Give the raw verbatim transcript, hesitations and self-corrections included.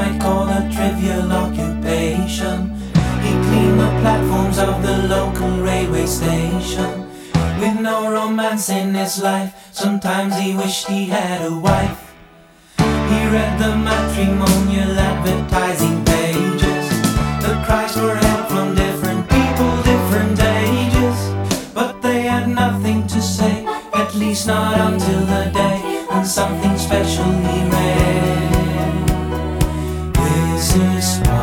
might call a trivial occupation. He cleaned the platforms of the local railway station. With no romance in his life, sometimes he wished he had a wife. He read the matrimonial advertising pages, the cries for help from different people, different ages. But they had nothing to say, at least not until the day when something special he read. This is why